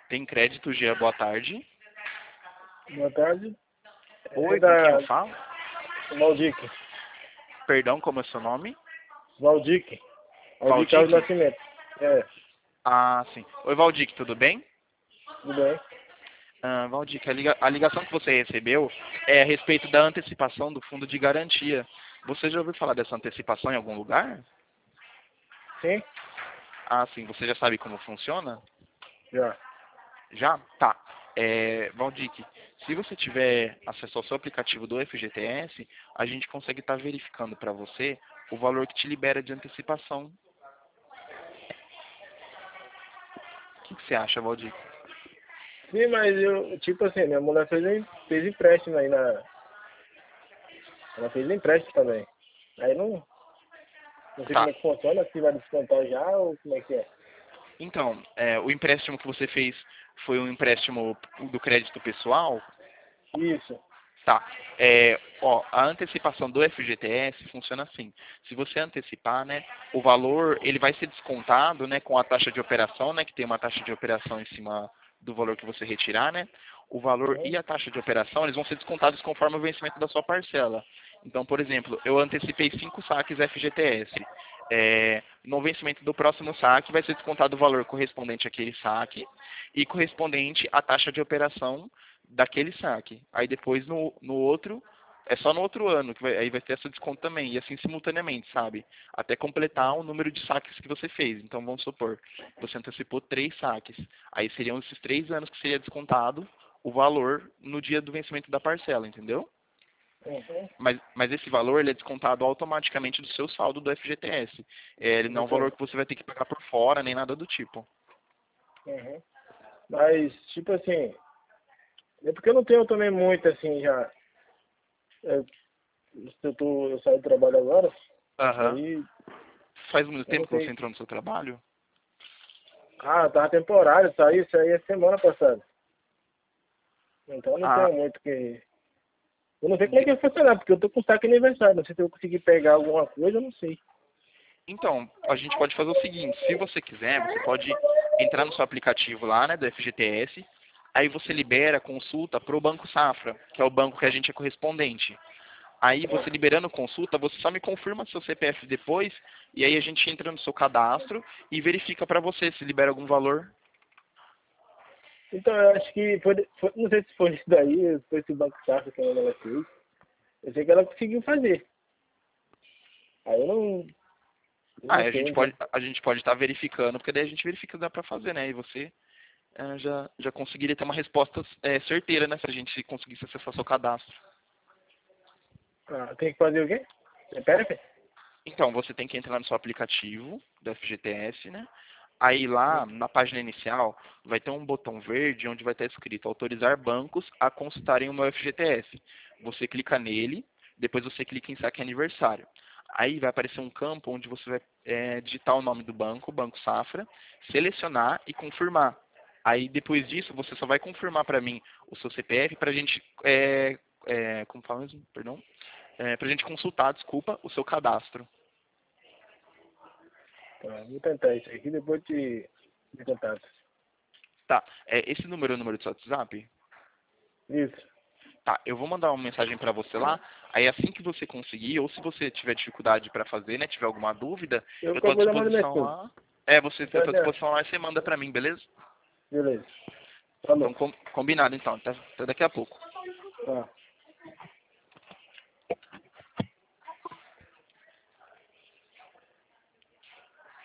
Tem crédito, Gia, boa tarde. Boa tarde. Oi, com quem eu falo? Valdic. Perdão, como é seu nome? Valdic. Valdic Carlos Valdic? Nascimento. É, Ah, sim. Oi, Valdic, tudo bem? tudo bem? Valdic, a ligação que você recebeu é a respeito da antecipação do fundo de garantia. Você já ouviu falar dessa antecipação em algum lugar? Sim? Ah, sim. Você já sabe como funciona? Já. Já? Tá. Valdic, se você tiver acesso ao seu aplicativo do FGTS, a gente consegue estar verificando para você o valor que te libera de antecipação. O que você acha, Valdic? Sim, mas eu, tipo assim, minha mulher fez empréstimo aí na. Ela fez empréstimo também. Aí não sei como Tá. é que funciona, se vai descontar já ou como é que é. Então, o empréstimo que você fez foi um empréstimo do crédito pessoal? Isso. Tá. A antecipação do FGTS funciona assim. Se você antecipar, né, o valor ele vai ser descontado, né, com a taxa de operação, né, que tem uma taxa de operação em cima do valor que você retirar, né? O valor Uhum. e a taxa de operação eles vão ser descontados conforme o vencimento da sua parcela. Então, por exemplo, eu antecipei 5 saques FGTS. No vencimento do próximo saque vai ser descontado o valor correspondente àquele saque e correspondente à taxa de operação daquele saque. Aí depois no outro, é só no outro ano, aí vai ter esse desconto também, e assim simultaneamente, sabe? Até completar o número de saques que você fez. Então vamos supor, você antecipou 3 saques. Aí seriam esses 3 anos que seria descontado o valor no dia do vencimento da parcela, entendeu? Uhum. Mas esse valor ele é descontado automaticamente do seu saldo do FGTS. Ele não é um valor Entendo. que você vai ter que pagar por fora, nem nada do tipo. Uhum. Mas, tipo assim, é porque eu não tenho também muito assim já. É, eu saí do trabalho agora, Aham. aí Faz muito eu não tempo que você sei. entrou no seu trabalho? Ah, tava temporário, isso aí é semana passada. Então eu não Ah, tenho muito que. Eu não sei como é que vai funcionar, porque eu tô com saque aniversário. Não sei se eu conseguir pegar alguma coisa, eu não sei. então, a gente pode fazer o seguinte, se você quiser, você pode entrar no seu aplicativo lá, né, do FGTS, aí você libera a consulta para o Banco Safra, que é o banco que a gente é correspondente. Aí você liberando consulta, você só me confirma seu CPF depois, e aí a gente entra no seu cadastro e verifica para você se libera algum valor. Então eu acho que não sei se foi isso daí, foi esse Banco Safra que ela fez. Eu sei que ela conseguiu fazer. Aí eu Ah, não sei, então. a gente pode estar verificando, porque daí a gente verifica que dá para fazer, né? E você já conseguiria ter uma resposta certeira, né? Se a gente conseguisse acessar seu cadastro. Ah, tem que fazer o quê? CPF? Então, você tem que entrar no seu aplicativo do FGTS, né? Aí lá, na página inicial, vai ter um botão verde onde vai estar escrito autorizar bancos a consultarem o meu FGTS. Você clica nele, depois você clica em saque aniversário. Aí vai aparecer um campo onde você vai digitar o nome do banco, Banco Safra, selecionar e confirmar. Aí depois disso, você só vai confirmar para mim o seu CPF para a gente, como fala mesmo? Perdão? Para a gente consultar, desculpa, o seu cadastro. Tá, vou tentar isso aqui, depois te contato. Tá, esse número é o número do seu WhatsApp? Isso, Tá, eu vou mandar uma mensagem para você lá. Aí assim que você conseguir, ou se você tiver dificuldade para fazer, né, tiver alguma dúvida, eu eu tô à qualquer coisa mando minha disposição esposa. lá. Eu Tá, tô à já. disposição lá e você manda para mim, beleza? Beleza. Falou. Então, combinado então. Até daqui a pouco. Tá.